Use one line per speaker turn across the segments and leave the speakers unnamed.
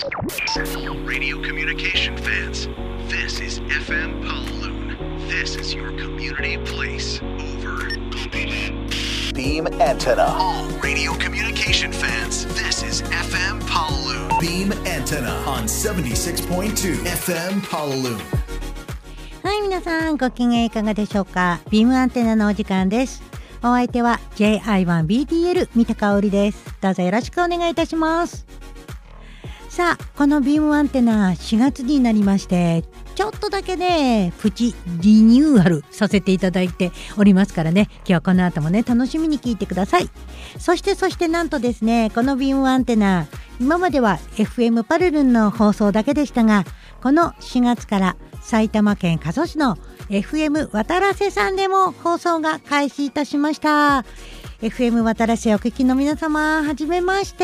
Radio communication fans, this is FM Pawloon. This is your community place. Over.
Beam antenna.
All radio communication fans, this is FM Pawloon.
Beam antenna on 76.2 FM Pawloon.
はい、皆さんご機嫌いかがでしょうか。ビームアンテナのお時間です。お相手は JI1BTL 三田香織です。どうぞよろしくお願いいたします。さあ、このビームアンテナ4月になりまして、ちょっとだけねプチリニューアルさせていただいておりますからね、今日この後もね楽しみに聞いてください。そしてなんとですね、このビームアンテナ今までは FM パルルンの放送だけでしたが、この4月から埼玉県加須市の FM 渡良瀬さんでも放送が開始いたしました。 FM 渡良瀬お聞きの皆様、はじめまして、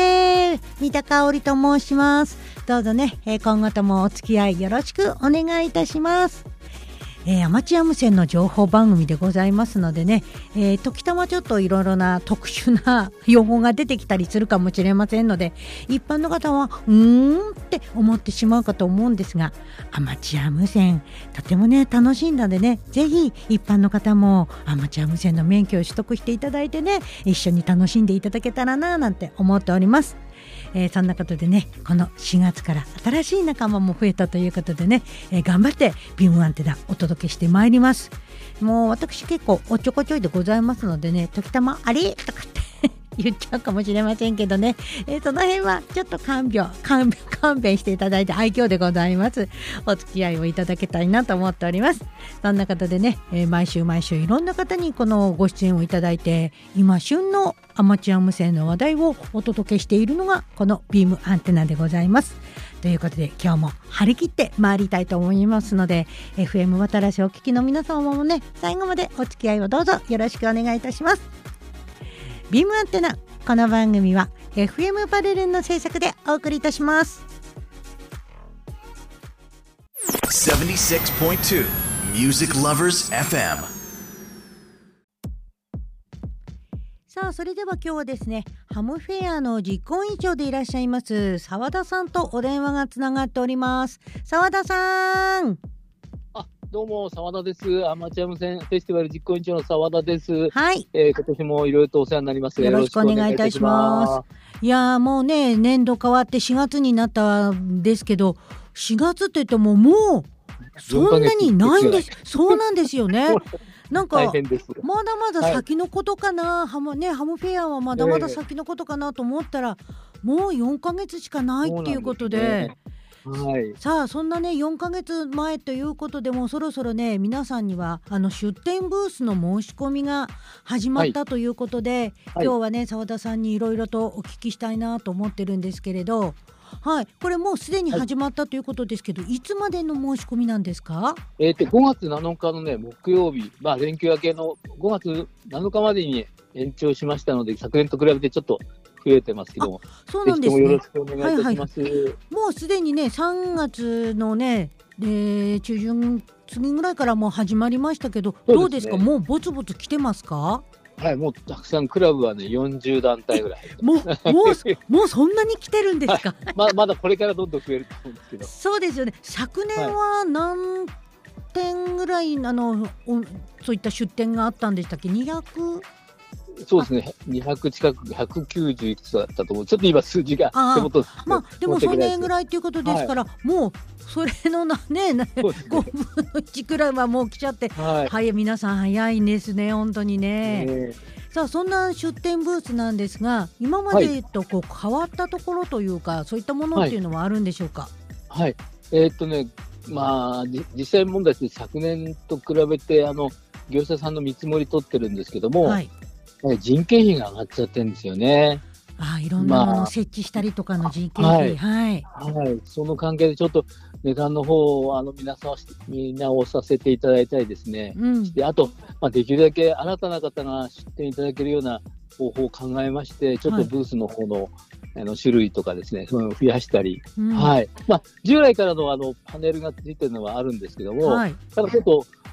三田香織と申します。どうぞね、今後ともお付き合いよろしくお願いいたします。アマチュア無線の情報番組でございますのでね、時たまちょっといろいろな特殊な用語が出てきたりするかもしれませんので、一般の方はって思ってしまうかと思うんですが、アマチュア無線とてもね楽しいのでね、ぜひ一般の方もアマチュア無線の免許を取得していただいてね、一緒に楽しんでいただけたらななんて思っております。そんなことでね、この4月から新しい仲間も増えたということでね、頑張ってビームアンテナお届けしてまいります。もう私結構おちょこちょいでございますのでね、時たまあれとかって言っちゃうかもしれませんけどね、その辺はちょっと勘弁していただいて愛嬌でございます。お付き合いをいただけたいなと思っております。そんな方でね、毎週いろんな方にこのご出演をいただいて、今旬のアマチュア無線の話題をお届けしているのがこのビームアンテナでございます。ということで今日も張り切って参りたいと思いますので、 FM 渡良瀬お聞きの皆様もね、最後までお付き合いをどうぞよろしくお願いいたします。ビームアンテナ、この番組は FM パルルンの制作でお送りいたします。
76.2 Music Lovers FM。
さあ、それでは今日はですね、ハムフェアの実行委員長でいらっしゃいます澤田さんとお電話がつながっております。澤田さん。
どうも澤田です。アマチュア無線フェスティバル実行委員長の澤田です。
はい、
今年もいろいろとお世話になります。
よろしくお願いいたします。いやもうね、年度変わって4月になったんですけど、4月って言ってももうそんなにないんです。そうなんですよね。なんかまだまだ先のことかな、ハムフェアはまだまだ先のことかなと思ったら、もう4ヶ月しかないっていうことで、
はい、
さあそんなね4ヶ月前ということで、もうそろそろね皆さんには出店ブースの申し込みが始まったということで、今日はね澤田さんにいろいろとお聞きしたいなと思ってるんですけれど、はい、これもうすでに始まったということですけど、いつまでの申し込みなんですか
？5月7日のね木曜日、連休明けの5月7日までに延長しましたので、昨年と比べてちょっと増えてますけども、
そうなんですね。
よろしくお願いいたします。
もうすでにね3月のね、中旬過ぎぐらいからもう始まりましたけど、どうですか？もうぼつぼつ来てますか？
はい、もうたくさん、クラブはね40団体ぐらい
もうそんなに来てるんですか？
はい、まだこれからどんどん増えると思うんですけど。そう
ですよね。昨年は何店ぐらいそういった出店があったんでしたっけ？200？
そうですね、200近く、190いくつだったと思う。ちょっと今数字が手元で、
でもそれぐらいということですから、もうそれの5分の1くらいはもう来ちゃって、皆さん早いんですね、本当にね。さあそんな出店ブースなんですが、今までと変わったところというか、そういったものっていうのはあるんでしょうか？
はい、実際問題です。昨年と比べて業者さんの見積もり取ってるんですけども、人件費が上がっちゃってるんですよね。
いろんなものを設置したりとかの人件費、
その関係でちょっと値段の方を見直させていただいたりですね、であと、できるだけ新たな方が出店いただけるような方法を考えまして、ちょっとブースの方の、種類とかですね、そういうのを増やしたり、従来からのパネルがついてるのはあるんですけども、ただちょっと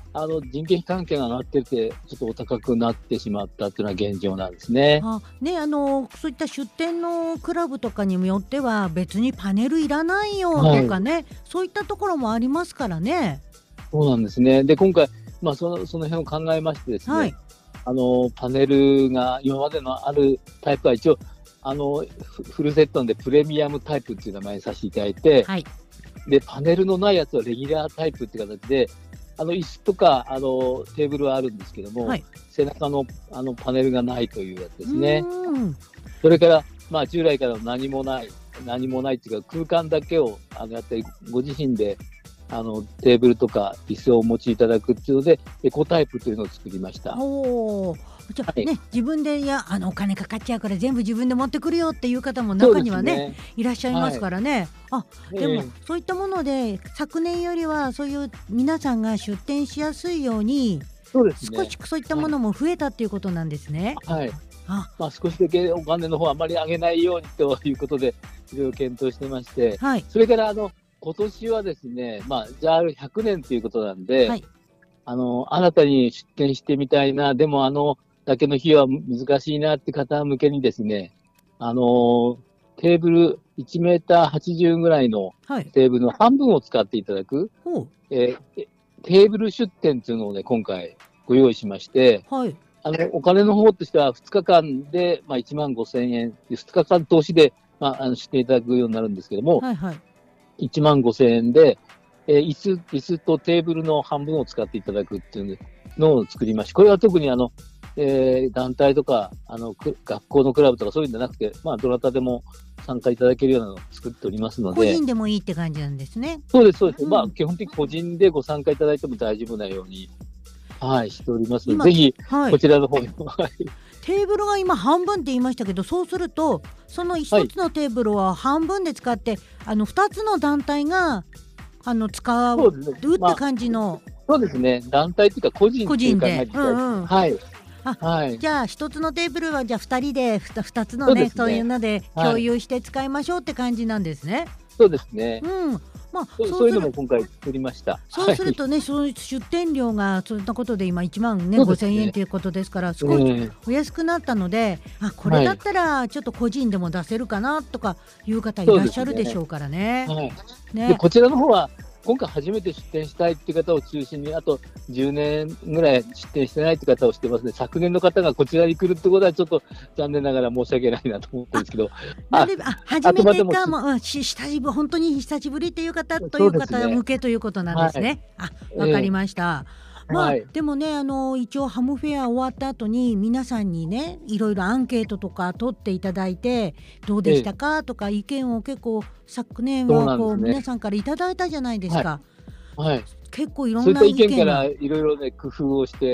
人件費関係が上がってて、ちょっとお高くなってしまったというのは現状なんですね。
そういった出店のクラブとかによっては別にパネルいらないよとかね、そういったところもありますからね。
そうなんですね。で、今回、その辺を考えましてですね、パネルが今までのあるタイプは一応フルセットでプレミアムタイプっていう名前にさせていただいて、でパネルのないやつはレギュラータイプっていう形で、椅子とかテーブルはあるんですけども、背中のパネルがないというやつですね。それから、従来から何もないっていうか、空間だけをやってご自身でテーブルとか椅子をお持ちいただくっていうので、エコタイプというのを作りました。
じゃあね、自分でお金かかっちゃうから全部自分で持ってくるよっていう方も中にはね、いらっしゃいますからね。でもそういったもので昨年よりはそういう皆さんが出店しやすいように、少しそういったものも増えたっていうことなんですね。
少しだけお金の方あまり上げないようにということでいろいろ検討してまして、それから今年はですね、JR100 年ということなんで、新たに出店してみたいな、でもだけの費用は難しいなって方向けにですね、テーブル1メーター80ぐらいのテーブルの半分を使っていただく、テーブル出店というのをね、今回ご用意しまして、お金の方としては2日間で、1万5,000円、2日間投資で、出店いただくようになるんですけども、1万5,000円で、椅子とテーブルの半分を使っていただくっていうのを作りました。これは特に団体とか学校のクラブとかそういうんじゃなくて、どなたでも参加いただけるようなのを作っておりますので。
個人でもいいって感じなんですね。
そうです。基本的に個人でご参加いただいても大丈夫なように、しておりますので、ぜひこちらの方にも。
テーブルが今半分って言いましたけど、そうするとその一つのテーブルは半分で使って、2つの団体が使うって感じの。
そうですね。団体というか個人っていう考えで。
じゃあ一つのテーブルはじゃあ2人で2つのね、そういうので共有して使いましょうって感じなんですね。
そうですね。そういうのも今回作りました。
そうするとね、その出店料がそんなことで今1万5,000円ということですから、少しお安くなったので、これだったらちょっと個人でも出せるかなとかいう方いらっしゃるでしょうからね。
でこちらの方は今回初めて出店したいっていう方を中心に、あと10年ぐらい出店してないって方をしてますね。昨年の方がこちらに来るってことはちょっと残念ながら申し訳ないなと思ってるんですけど、
初めてかも、本当に久しぶりっていう方という方向けということなんですね。わかりました。でもね、一応ハムフェア終わった後に皆さんにね、いろいろアンケートとか取っていただいて、どうでしたかとか意見を結構昨年は皆さんからいただいたじゃないですか。結構いろんな意見が、そういった意見から
いろいろね工夫をして、い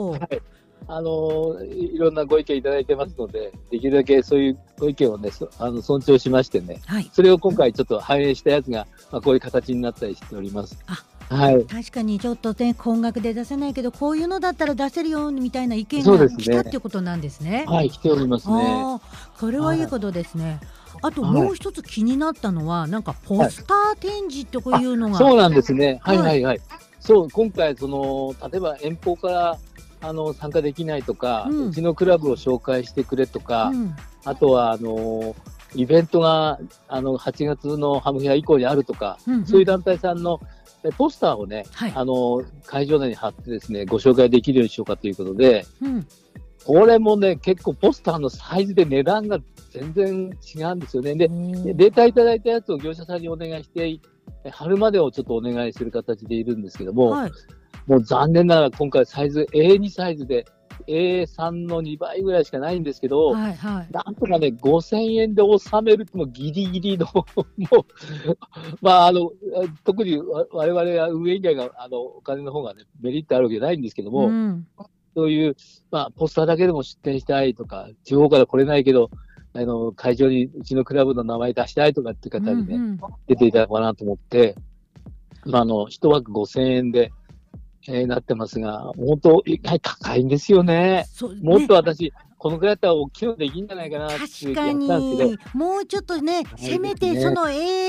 ろんなご意見いただいてますので、できるだけそういうご意見をね尊重しましてね、それを今回ちょっと反映したやつが、こういう形になったりしております。
確かにちょっとね、高額で出せないけどこういうのだったら出せるよみたいな意見が来たっていうことなんですね。
来ておりますね。
これはいいことですね。あともう一つ気になったのは、なんかポスター展示ってこういうのが、
そうなんですね。そう、今回例えば遠方から参加できないとか、うちのクラブを紹介してくれとか、あとはイベントが8月のハムフェア以降にあるとか、そういう団体さんのポスターをね、会場内に貼ってですね、ご紹介できるようにしようかということで、これもね、結構ポスターのサイズで値段が全然違うんですよね。で、データいただいたやつを業者さんにお願いして、貼るまでをちょっとお願いする形でいるんですけども、もう残念ながら今回サイズ A2 サイズで A3 の2倍ぐらいしかないんですけど、なんとかね5,000円で収めるともギリギリのもう特に我々は運営以外がお金の方がねメリットあるわけじゃないんですけども、そういうポスターだけでも出店したいとか、地方から来れないけど会場にうちのクラブの名前出したいとかって方にね、出ていただこうかなと思って、一枠5,000円でなってますが、本当高いんですよね。もっと私このくらいだったら大きいのできるんじゃないかなってやったんですけど、
確かにもうちょっとね、せめてその A2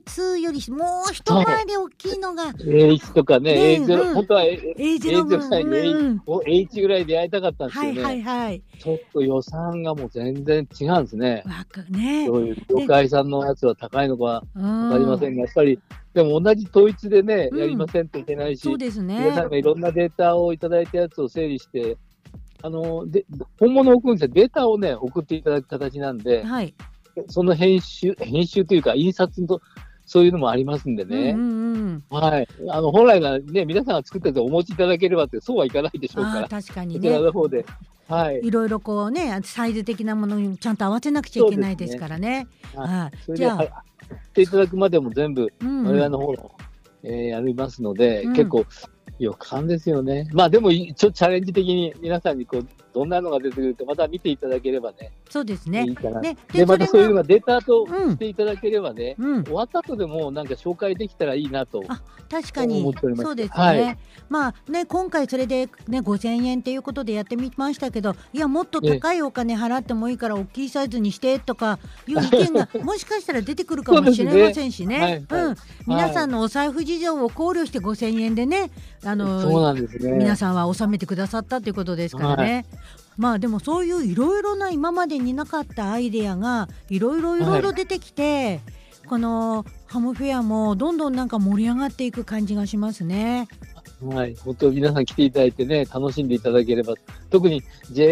A2 よりもう一回り大きいのが
A1 とかね、A0、本当は
A0
ぐらいで A1 ぐらいでやりたかったんですけどね、
はいはいはい、
ちょっと予算がもう全然違うんですね。
ね、
そういう業界産のやつは高いのかわかりませんが、やっぱりでも同じ統一でね、やりませんといけないし、
そうですね、
皆さんがいろんなデータをいただいたやつを整理して、で本物を送るんですよ。データをね、送っていただく形なんで、
はい、
その編集というか、印刷のそういうのもありますんでね、はい、本来がね、皆さんが作っててお持ちいただければって、そうはいかないでしょうから、
確かにね、
こちらの方で、はい、
いろいろこうね、サイズ的なものにちゃんと合わせなくちゃいけないですからね。
じゃあ、していただくまでも全部、我々の方の、やりますので、結構、予感ですよね。まあでもちょっとチャレンジ的に皆さんにどんなのが出てくるかまた見ていただければね。
そうですね。
いいかな。でまたそういうのがデータとしていただければね、終わった後でもなんか紹介できたらいいなと。
確かにそうですね。
はい、
まあね、今回それでね5000円ということでやってみましたけど、いやもっと高いお金払ってもいいから大きいサイズにしてとかいう意見がもしかしたら出てくるかもしれませんしね。皆さんのお財布事情を考慮して5000円でね、そうなんですね、皆さんは納めてくださったということですからね。まあでもそういういろいろな今までになかったアイデアがいろいろ出てきて、このハムフェアもどんどんなんか盛り上がっていく感じがしますね。
はい、本当に皆さん来ていただいてね、楽しんでいただければ、特に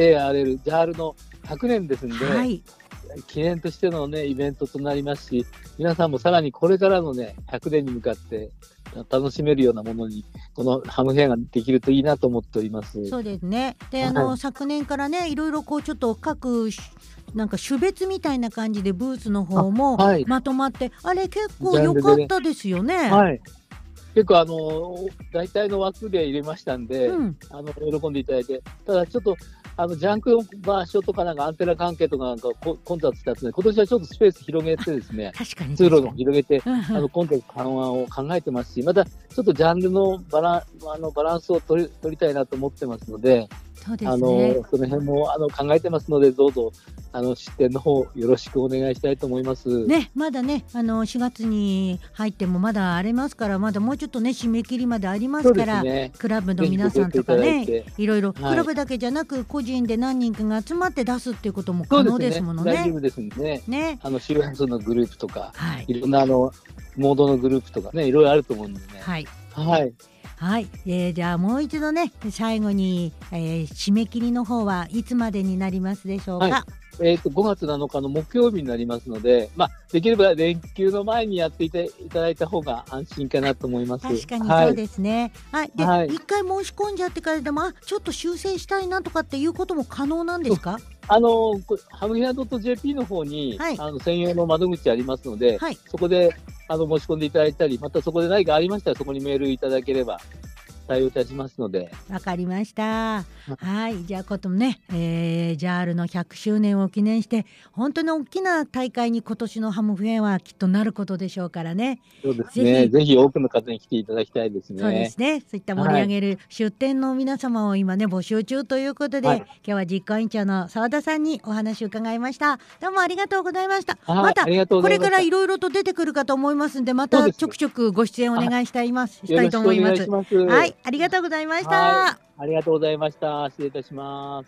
JAL の100年ですんで、記念としてのねイベントとなりますし、皆さんもさらにこれからのね100年に向かって楽しめるようなものにこのハムフェアができるといいなと思っております。
そうですね。で昨年からねいろいろこうちょっと各なんか種別みたいな感じでブースの方もまとまって、あれ結構良かったですよね。
はい、結構大体の枠で入れましたんで、喜んでいただいて、ただちょっとジャンクの場所とかなんかアンテナ関係とかなんか混雑したんですね。今年はちょっとスペース広げてですね、通路の広げて混雑緩和を考えてますし、またちょっとジャンルのバランスを取りたいなと思ってますので、
そうですね、
その辺も考えてますので、どうぞ出店の方よろしくお願いしたいと思います。
ね、まだね4月に入ってもまだありますから、まだもうちょっとね締め切りまでありますから、クラブの皆さんとかね、いろいろクラブだけじゃなく個人で何人かが集まって出すっていうことも可能ですものね。
大丈夫ですね。周波数のグループとか、いろんなモードのグループとかね、いろいろあると思うんでね。はい、
じゃあもう一度ね最後に、締め切りの方はいつまでになりますでしょうか。
5月7日の木曜日になりますので、できれば連休の前にやっていただいた方が安心かなと思います。
確かにそうですね。で、一回申し込んじゃってからでもちょっと修正したいなとかっていうことも可能なんですか？
ハムフェア .jp の方に、専用の窓口ありますので、そこで申し込んでいただいたり、またそこで何かありましたらそこにメールいただければ対応いたしますので。
わかりました。はい、じゃあこともね、JAL の100周年を記念して本当に大きな大会に今年のハムフェアはきっとなることでしょうからね。
そうですね。ぜひ多くの方に来ていただきたいですね。
そうですね。そういった盛り上げる出店の皆様を今ね募集中ということで、今日は実行委員長の澤田さんにお話を伺いました。どうもありがとうございました。またこれからいろいろと出てくるかと思いますんで、またちょくちょくご出演お願いしたいと思います。はい、ありがとうございました。
ありがとうございました。失礼いたします。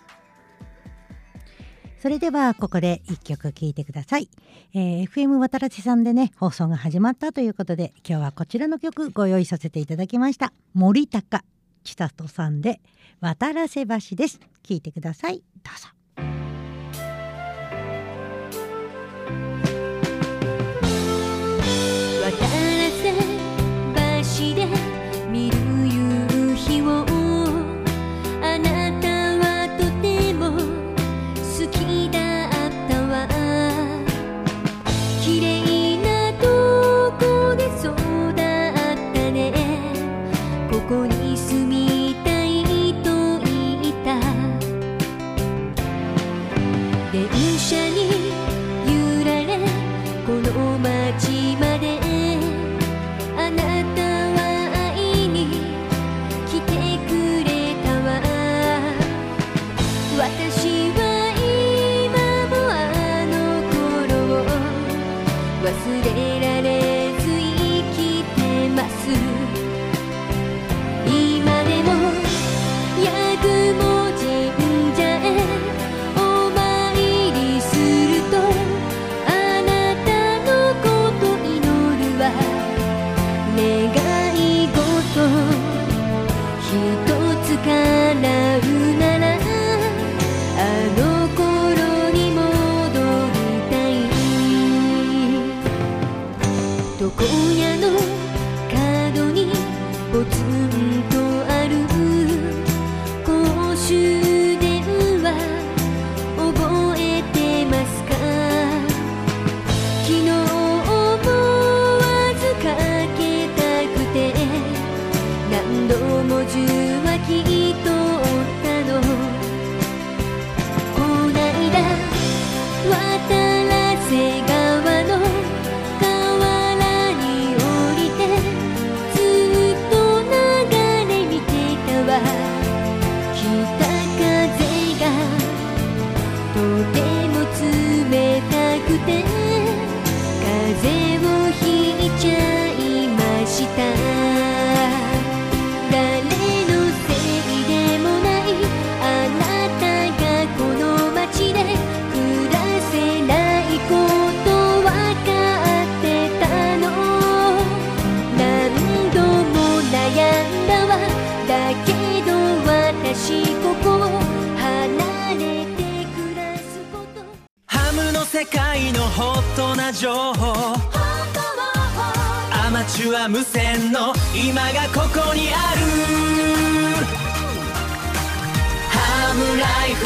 それではここで一曲聴いてください。FM 渡良瀬さんでね放送が始まったということで、今日はこちらの曲ご用意させていただきました。森高千里さんで渡良瀬橋です。聴いてください。どうぞ。
渡良瀬橋で見る夕日をあなたはとても好きだったわ。綺麗なとこで育ったね。ここに住みたいと言った。 願い事一つ叶うならあの頃に戻りたい。床屋の角にポツンとある公衆電話覚えてますか？昨日思わずかけたくて何度も受話器取ったの。こないだ渡良瀬川の河原に降りてずっと流れ見てたわ。北風がとても冷たくて風邪をひいちゃいました。誰のせいでもないあなたがこの街で暮らせないことわかってたの。何度も悩んだわ。だけど私ここを離れて暮らすこと。
ハムの世界のホットな情報、アマチュア無線の今がここにある。ハムライフ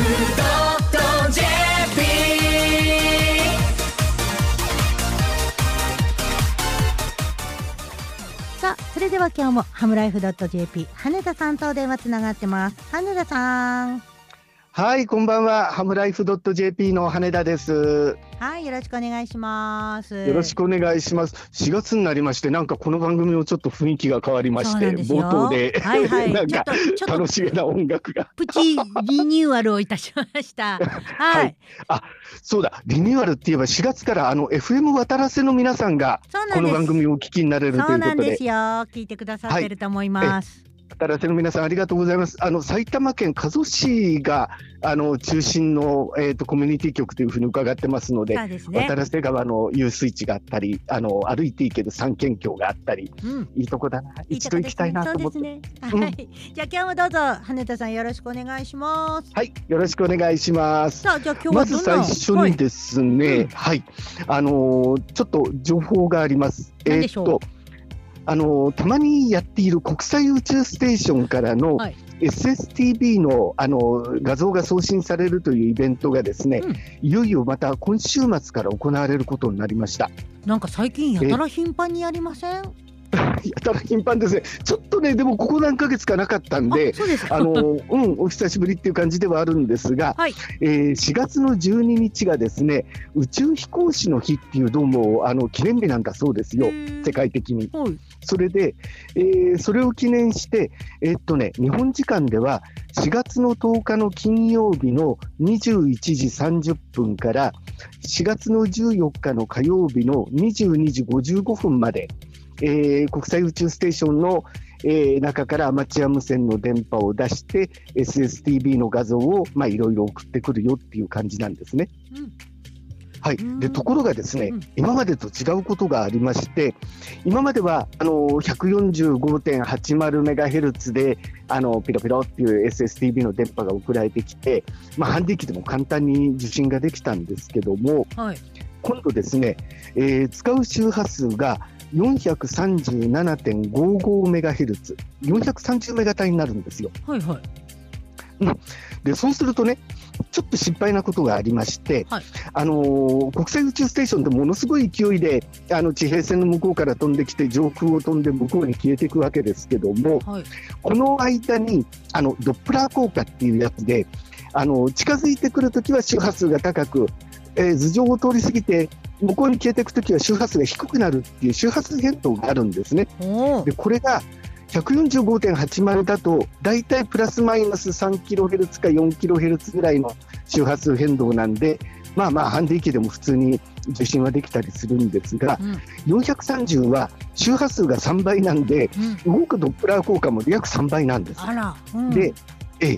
.jp。
さあ、それでは今日もハムライフ .jp 羽田さんと電話つながってます。羽田さん。
はい、こんばんは。ハムライフ .jp の羽田です。
はい、よろしくお願いします。
よろしくお願いします。4月になりまして、なんかこの番組もちょっと雰囲気が変わりまして、冒頭で、
はいはい、
なんか楽しげな音楽が
プチリニューアルをいたしました。はい、
はい、あ、そうだ、リニューアルって言えば4月からFM 渡良瀬の皆さんがこの番組をお聞きになれるということで、
そうなんですよ。聞いてくださってると思います。
渡良瀬の皆さんありがとうございます。埼玉県加須市が中心の、コミュニティ局というふうに伺ってますので、渡良瀬川の遊水地があったり、歩いて行ける三県境があったり、いいとこだな、一度行きたいなと思って。
はい、じゃあ今日もどうぞ羽田さんよろしくお願いします。
はい、よろしくお願いします。
さあ、じゃあ今日はまず
最初にですね、はい、ちょっと情報があります。
何でしょう。
たまにやっている国際宇宙ステーションからの SSTV の、画像が送信されるというイベントがですね、いよいよまた今週末から行われることになりました。
なんか最近やたら頻繁にやりません？
やたら頻繁ですね。ちょっとね、でもここ何ヶ月かなかったんで、お久しぶりっていう感じではあるんですが、はい、4月の12日がですね、宇宙飛行士の日っていうどうも記念日なんだそうですよ、世界的に。それで、それを記念して、日本時間では4月の10日の金曜日の21時30分から4月の14日の火曜日の22時55分まで、国際宇宙ステーションの、中からアマチュア無線の電波を出して SSTV の画像をいろいろ送ってくるよっていう感じなんですね。はい、でところがですね、今までと違うことがありまして、今までは145.80MHz でピロピロっていう SSTV の電波が送られてきて、ハンディ機でも簡単に受信ができたんですけども、はい、今度ですね、使う周波数が437.55MHz、430メガ帯になるんですよ。はいはい。でそうするとね、ちょっと心配なことがありまして、はい、国際宇宙ステーションってものすごい勢いで地平線の向こうから飛んできて上空を飛んで向こうに消えていくわけですけども、はい、この間にドップラー効果っていうやつで近づいてくるときは周波数が高く、頭上を通り過ぎて向こうに消えていくときは周波数が低くなるっていう周波数変動があるんですね。でこれが145.80 だとだいたいプラスマイナス 3kHz か 4kHz ぐらいの周波数変動なんで、ハンディ機でも普通に受信はできたりするんですが、430は周波数が3倍なんで、動くドップラー効果も約3倍なんです。で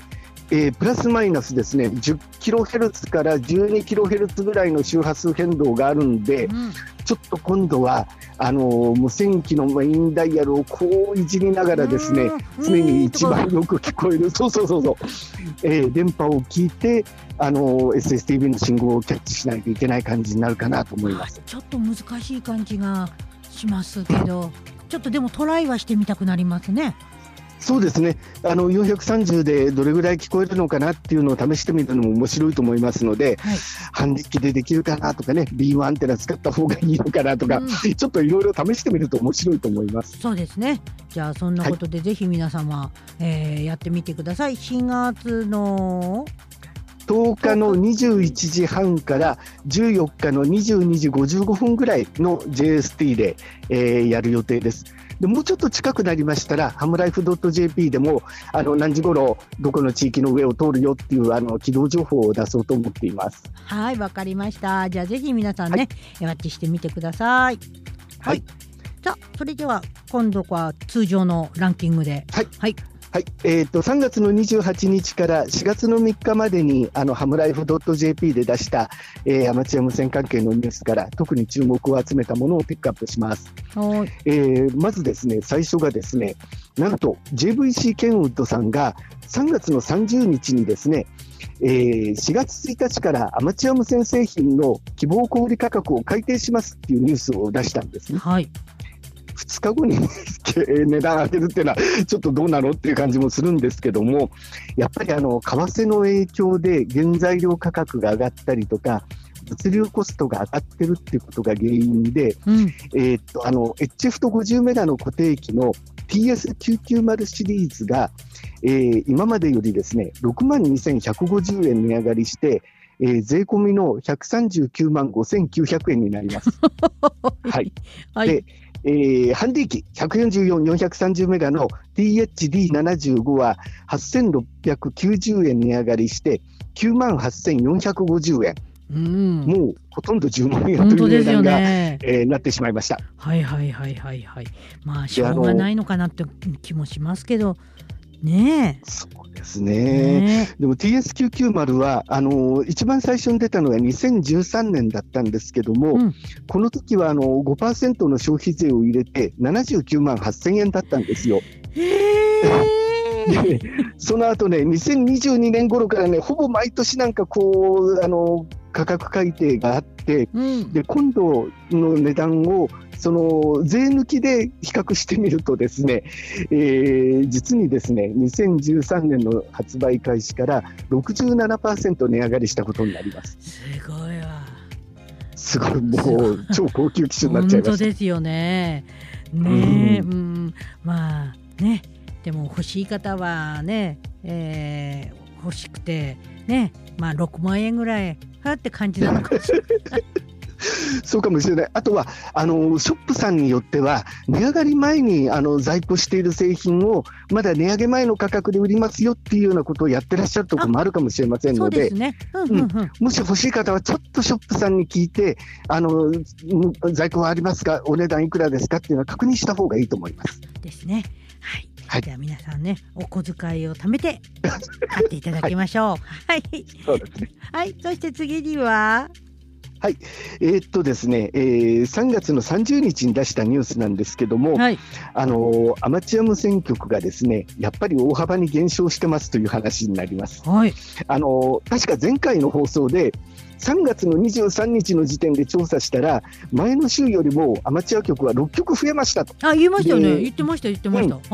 プラスマイナスですね 10kHz から 12kHz ぐらいの周波数変動があるんで、ちょっと今度は無線機のメインダイヤルをこういじりながらですね、常に一番よく聞こえる電波を聞いてSSTV の信号をキャッチしないといけない感じになるかなと思います。
ちょっと難しい感じがしますけど、ちょっとでもトライはしてみたくなりますね。
そうですね、430でどれぐらい聞こえるのかなっていうのを試してみるのも面白いと思いますので、半力でできるかなとかね、ビームアンテナ使った方がいいのかなとか、ちょっといろいろ試してみると面白いと思います。
そうですね。じゃあそんなことでぜひ皆様、やってみてください。4月の
10日の21時半から14日の22時55分ぐらいの JST で、やる予定です。でもうちょっと近くなりましたらハムライフ .jp でも何時頃どこの地域の上を通るよっていう軌道情報を出そうと思っています。
はい、わかりました。じゃあぜひ皆さんね、ウォッチしてみてください。はい、さあそれでは今度は通常のランキングで
3月の28日から4月の3日までにハムライフ .jp で出した、アマチュア無線関係のニュースから特に注目を集めたものをピックアップします。まずですね、最初がですね、なんと JVC ケンウッドさんが3月の30日にですね、4月1日からアマチュア無線製品の希望小売価格を改定しますっていうニュースを出したんですね。2日後に値段上げるっていうのはちょっとどうなのっていう感じもするんですけども、やっぱり為替の影響で原材料価格が上がったりとか物流コストが上がってるっていうことが原因で、HF と50メガの固定機の TS990 シリーズが、今までよりですね 62,150 円値上がりして、税込みの139万5,900円になります。でハンディ機144、430メガの THD75 は8,690円値上がりして98,450円。もうほとんど10万円という値段が、なってしまいました。
まあしょうがないのかなって気もしますけどね。
そうですね。でも TS990 は一番最初に出たのが2013年だったんですけども、この時は5% の消費税を入れて79万8,000円だったんですよ。でその後ね、2022年頃からね、ほぼ毎年なんかこう価格改定があって、で今度の値段をその税抜きで比較してみるとですね、実にですね2013年の発売開始から 67% 値上がりしたことになります。
すごいわ。
すごい、もう超高級機種になっちゃいました。
本当ですよね。まあね、でも欲しい方はね、欲しくてね、まあ6万円ぐらいって感じなのかもしれない
そうかもしれない。あとはショップさんによっては値上がり前に在庫している製品をまだ値上げ前の価格で売りますよっていうようなことをやってらっしゃるところもあるかもしれませんので、もし欲しい方はちょっとショップさんに聞いて在庫はありますか、お値段いくらですかっていうのは確認した方がいいと思います
ですね。では皆さんね、お小遣いを貯めて買っていただきましょう。
そうですね。
そして次には
ですね、3月の30日に出したニュースなんですけども、アマチュア無線局がですねやっぱり大幅に減少してますという話になります。確か前回の放送で3月の23日の時点で調査したら前の週よりもアマチュア局は6局増えましたと。
言いましたよね。言ってました。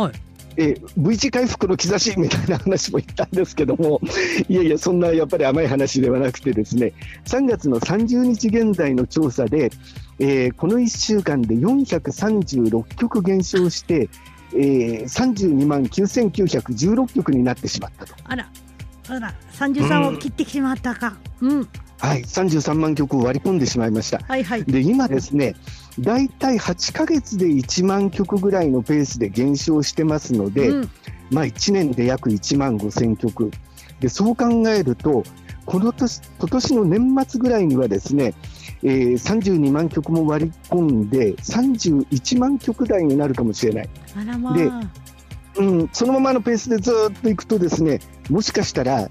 V 字回復の兆しみたいな話も言ったんですけども、いやいやそんなやっぱり甘い話ではなくてですね、3月の30日現在の調査で、この1週間で436局減少して、32万9916局になってしまったと。
あら33を切ってしまったか。
33万局を割り込んでしまいました。で今ですねだいたい8ヶ月で1万局ぐらいのペースで減少してますので、1年で約1万5000局で、そう考えると今年の年末ぐらいにはですね、32万局も割り込んで31万局台になるかもしれない。 そのままのペースでずっといくとですね、もしかしたら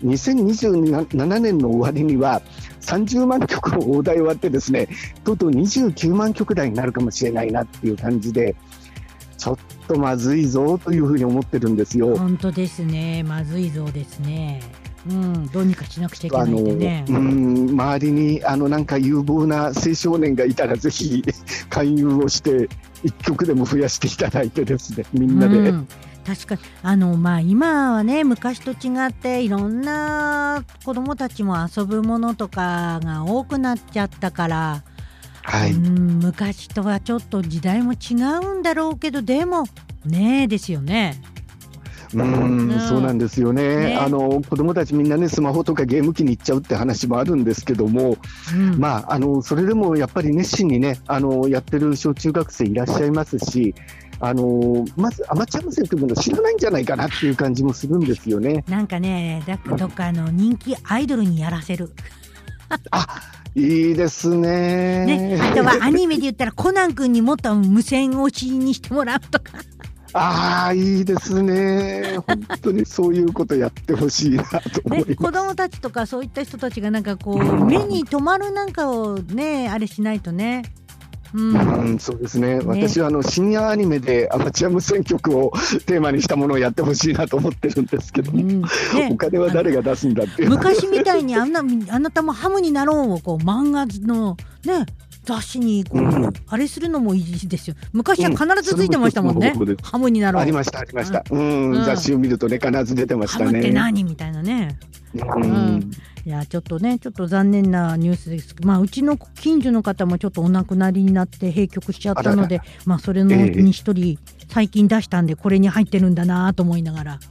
2027年の終わりには30万曲の大台を割ってですね、とうとう29万曲台になるかもしれないなっていう感じで、ちょっとまずいぞというふうに思ってるんですよ。
本当ですね、まずいぞですね。どうにかしなくちゃいけないんでね。
周りになんか有望な青少年がいたらぜひ勧誘をして1曲でも増やしていただいてですね、みんなで、
確かに今はね、昔と違っていろんな子どもたちも遊ぶものとかが多くなっちゃったから、昔とはちょっと時代も違うんだろうけど、でもねですよね。
そうなんですよね。子どもたちみんなね、スマホとかゲーム機に行っちゃうって話もあるんですけども、それでもやっぱり熱心にね、やってる小中学生いらっしゃいますし、まずアマチュア無線というものを知らないんじゃないかなっていう感じもするんですよね。
なんかね、どっか人気アイドルにやらせる
いいですね。
あとはアニメで言ったらコナン君にもっと無線推しにしてもらうとか
いいですね。本当にそういうことやってほしいなと思います。
子どもたちとかそういった人たちがなんかこう目に留まるなんかをね、あれしないとね。
そうですね。私は深夜アニメでアマチュア無線曲をテーマにしたものをやってほしいなと思ってるんですけど、お金は誰が出すんだっていう。
昔みたいにあなたもハムになろうをこう漫画のね雑誌にこう、あれするのもいいですよ。昔は必ずついてましたもんね。ハムになろう。
ありました。雑誌を見るとね、必ず出てましたね。
ハムって何みたいなね。いやちょっと残念なニュースです。うちの近所の方もちょっとお亡くなりになって閉局しちゃったので、それのに一人最近出したんで、これに入ってるんだなと思いながら。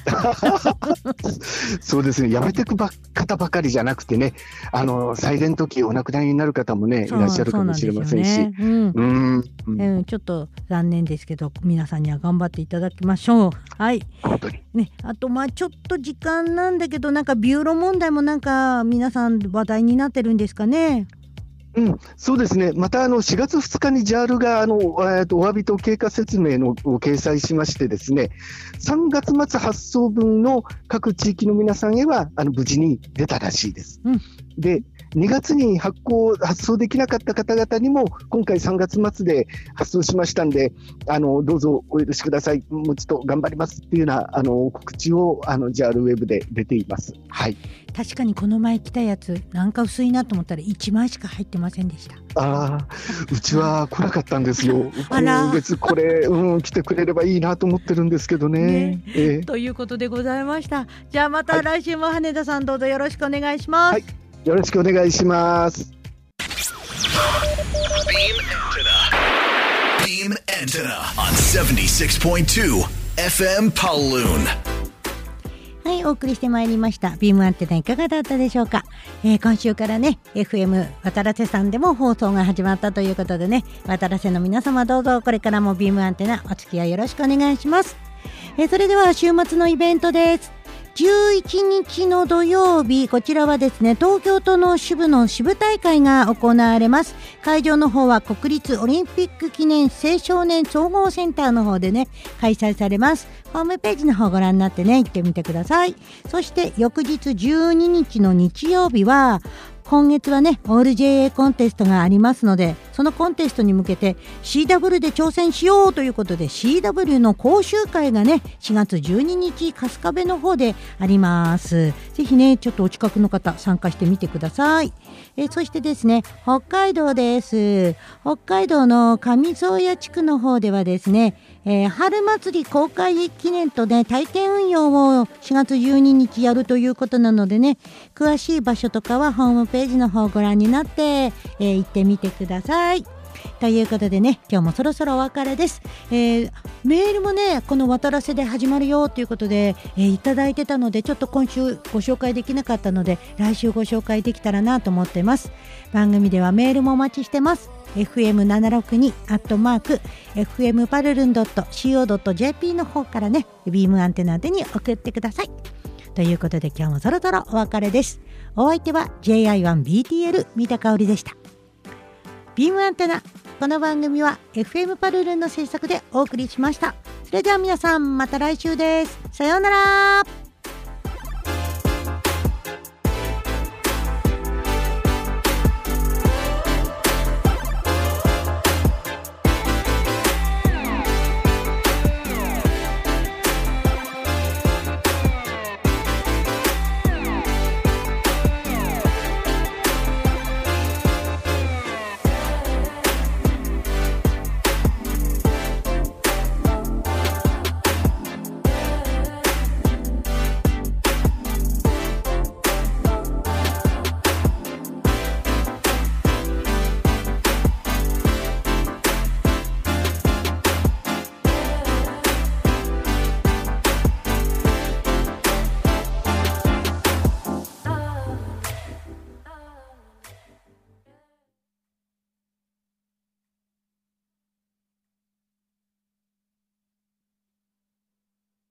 そうですね、やめていく方ばかりじゃなくてね、サイレント期お亡くなりになる方もねいらっしゃるかもしれませんし、
ちょっと残念ですけど、皆さんには頑張っていただきましょう。はい
本当に
ね。あとちょっと時間なんだけど、なんかビューロ問題もなんか皆さん話題になってるんですかね。
そうですね。また4月2日に JAL がお詫びと経過説明を掲載しましてですね、3月末発送分の各地域の皆さんへは無事に出たらしいです。で2月に発送できなかった方々にも今回3月末で発送しましたんで、どうぞお許しください、もうちょっと頑張りますっていうような告知をJAL ウェブで出ています。
確かにこの前来たやつなんか薄いなと思ったら1枚しか入ってませんでした。
うちは来なかったんですよ。今月これ、来てくれればいいなと思ってるんですけどね。
ということでございました。じゃあまた来週も羽田さんどうぞよろしくお願いします。
よろしくお願いします。
Beam Antenna on 76.2 FM Paloon。
お送りしてまいりましたビームアンテナ、いかがだったでしょうか。今週からね FM 渡良瀬さんでも放送が始まったということでね、渡良瀬の皆様どうぞこれからもビームアンテナお付き合いよろしくお願いします。それでは週末のイベントです。11日の土曜日、こちらはですね、東京都の支部の支部大会が行われます。会場の方は国立オリンピック記念青少年総合センターの方でね開催されます。ホームページの方ご覧になってね行ってみてください。そして翌日12日の日曜日は今月はねオール JA コンテストがありますので、そのコンテストに向けて CW で挑戦しようということで CW の講習会がね4月12日春日部の方であります。ぜひねちょっとお近くの方参加してみてください。そしてですね北海道です。北海道の上宗谷地区の方ではですね、春祭り公開記念とね体験運用を4月12日やるということなのでね、詳しい場所とかはホームページの方をご覧になって、行ってみてください。ということでね今日もそろそろお別れです。メールもねこの渡良瀬で始まるよということで、いただいてたのでちょっと今週ご紹介できなかったので来週ご紹介できたらなと思ってます。番組ではメールもお待ちしてます。fm762@fmparlun.co.jp の方からねビームアンテナでに送ってください。ということで今日もそろそろお別れです。お相手は JI1BTL 三田香織でした。ビームアンテナ、この番組は FM パルルンの制作でお送りしました。 それでは皆さんまた来週です。さようなら。